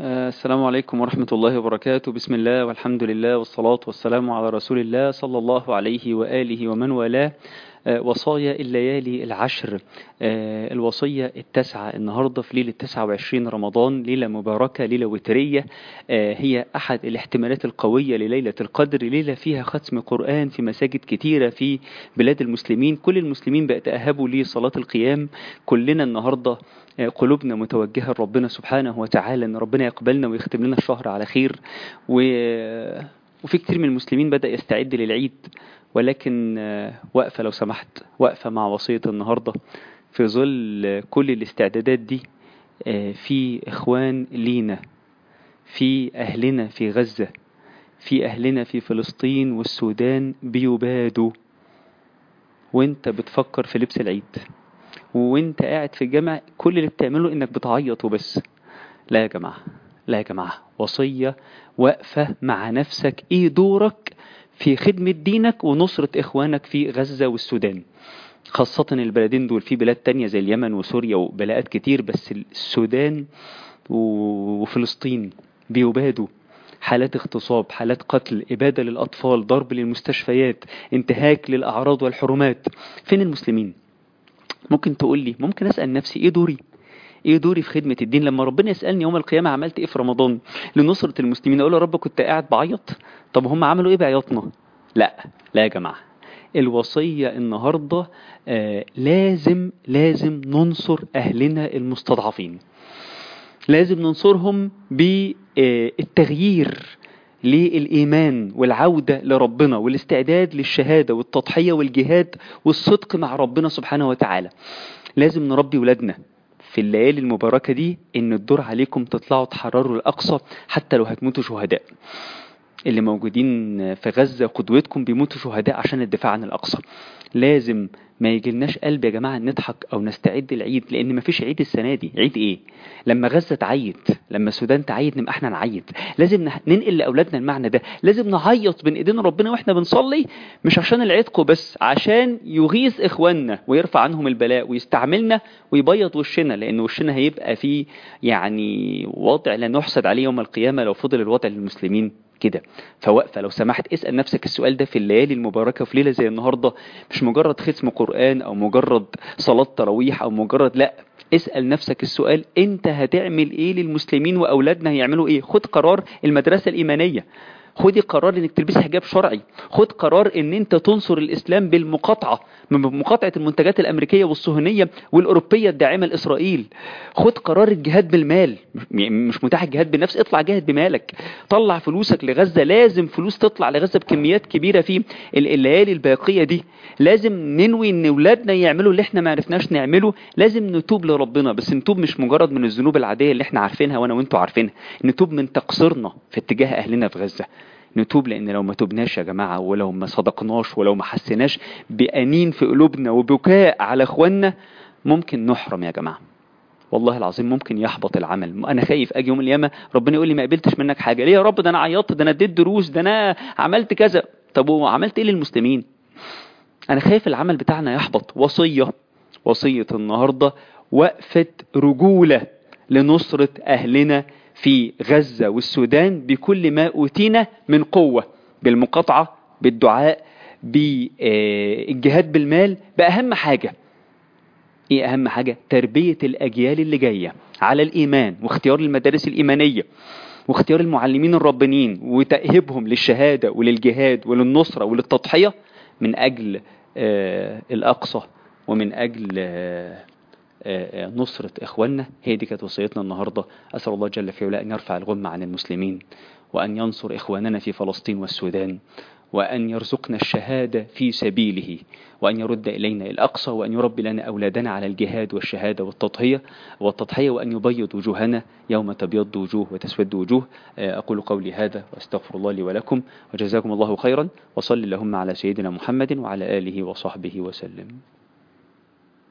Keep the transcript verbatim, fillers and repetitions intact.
آه، السلام عليكم ورحمة الله وبركاته. بسم الله والحمد لله والصلاة والسلام على رسول الله صلى الله عليه وآله ومن والاه. آه، وصايا الليالي العشر. آه، الوصية التاسعة النهاردة في ليلة تسعة وعشرين رمضان، ليلة مباركة، ليلة وترية. آه، هي أحد الاحتمالات القوية لليلة القدر، ليلة فيها ختم قرآن في مساجد كتيرة في بلاد المسلمين. كل المسلمين بقى تأهبوا لصلاة القيام. كلنا النهاردة آه، قلوبنا متوجهة لربنا سبحانه وتعالى، ان ربنا يقبلنا ويختم لنا الشهر على خير. و... وفي كتير من المسلمين بدأ يستعد للعيد، ولكن آه، وقفة لو سمحت، وقفة مع وصية النهاردة. في ظل آه، كل الاستعدادات دي، آه، في إخوان لينا، في أهلنا في غزة، في أهلنا في فلسطين والسودان بيبادوا، وانت بتفكر في لبس العيد، وانت قاعد في الجامع كل اللي بتعمله انك بتعيط وبس. لا يا جماعة، لا يا جماعة، وصية وقفة مع نفسك. ايه دورك في خدمة دينك ونصرة اخوانك في غزة والسودان؟ خاصة البلدين دول، في بلاد تانية زي اليمن وسوريا وبلاءات كتير، بس السودان وفلسطين بيبادوا. حالات اغتصاب، حالات قتل، إبادة للأطفال، ضرب للمستشفيات، انتهاك للأعراض والحرمات. فين المسلمين؟ ممكن تقول لي، ممكن أسأل نفسي ايه دوري؟ ايه دوري في خدمة الدين؟ لما ربنا يسألني يوم القيامة عملت ايه في رمضان لنصرة المسلمين، اقول له رب كنت قاعد بعيط. طب هم عملوا ايه بعيطنا؟ لا، لا يا جماعة. الوصية النهاردة آه لازم لازم ننصر اهلنا المستضعفين، لازم ننصرهم بالتغيير للإيمان والعودة لربنا والاستعداد للشهادة والتضحية والجهاد والصدق مع ربنا سبحانه وتعالى. لازم نربي ولادنا في الليالي المباركة دي ان الدور عليكم تطلعوا تحرروا الأقصى حتى لو هتموتوا شهداء. اللي موجودين في غزة قدوتكم بيموتوا شهداء عشان الدفاع عن الأقصى. لازم ما يجيلناش قلب يا جماعة نضحك أو نستعد العيد، لأن مفيش عيد السنة دي. عيد إيه؟ لما غزة تعيد، لما السودان تعيد، نبقى احنا نعيد. لازم ننقل لأولادنا المعنى ده. لازم نعيط بين إيدين ربنا وإحنا بنصلي، مش عشان العتق بس، عشان يغيث إخواننا ويرفع عنهم البلاء ويستعملنا ويبيض وشنا، لأن وشنا هيبقى فيه يعني وضع لا نحسد عليه يوم القيامة لو فضل الوضع للمسلمين كده. فوقفة لو سمحت، اسأل نفسك السؤال ده في الليالي المباركة، في ليلة زي النهاردة. مش مجرد ختم قرآن أو مجرد صلاة تراويح أو مجرد، لا، اسأل نفسك السؤال، انت هتعمل ايه للمسلمين وأولادنا هيعملوا ايه؟ خد قرار المدرسة الإيمانية، خدي قرار انك تلبسي حجاب شرعي، خد قرار ان انت تنصر الاسلام بالمقاطعة من مقاطعة المنتجات الامريكية والصهيونية والاوروبية الداعمة لاسرائيل. خد قرار الجهاد بالمال، مش متاح الجهاد بالنفس، اطلع جهاد بمالك، طلع فلوسك لغزة. لازم فلوس تطلع لغزة بكميات كبيرة في الليالي الباقية دي. لازم ننوي ان اولادنا يعملوا اللي احنا ما عرفناش نعمله. لازم نتوب لربنا، بس نتوب مش مجرد من الذنوب العادية اللي احنا عارفينها وانا وانتوا عارفينها، نتوب من تقصيرنا في اتجاه اهلنا في غزة. نتوب، لان لو ما توبناش يا جماعة، ولو ما صدقناش، ولو ما حسناش بأنين في قلوبنا وبكاء على اخواننا، ممكن نحرم يا جماعة. والله العظيم ممكن يحبط العمل. انا خايف اجي يوم القيامة ربنا يقول لي ما قبلتش منك حاجة. ليه يا رب؟ ده انا عيطت، ده انا اديت دروس، ده انا عملت كذا. طب وعملت ايه للمسلمين؟ انا خايف العمل بتاعنا يحبط. وصية، وصية النهاردة وقفة رجولة لنصرة اهلنا في غزة والسودان بكل ما أوتينا من قوة، بالمقاطعة، بالدعاء، بالجهاد بالمال، بأهم حاجة. ايه أهم حاجة؟ تربية الأجيال اللي جاية على الإيمان، واختيار المدارس الإيمانية، واختيار المعلمين الربانيين، وتأهيبهم للشهادة وللجهاد وللنصرة وللتضحية من أجل آه الأقصى، ومن أجل آه نصرة إخواننا. هي دي كانت وصيتنا النهاردة. أسأل الله جل في علاه أن يرفع الغمة عن المسلمين، وأن ينصر إخواننا في فلسطين والسودان، وأن يرزقنا الشهادة في سبيله، وأن يرد إلينا الأقصى، وأن يربي لنا أولادنا على الجهاد والشهادة والتضحية والتضحية وأن يبيض وجوهنا يوم تبيض وجوه وتسود وجوه. أقول قولي هذا وأستغفر الله لي ولكم، وجزاكم الله خيرا، وصل اللهم على سيدنا محمد وعلى آله وصحبه وسلم.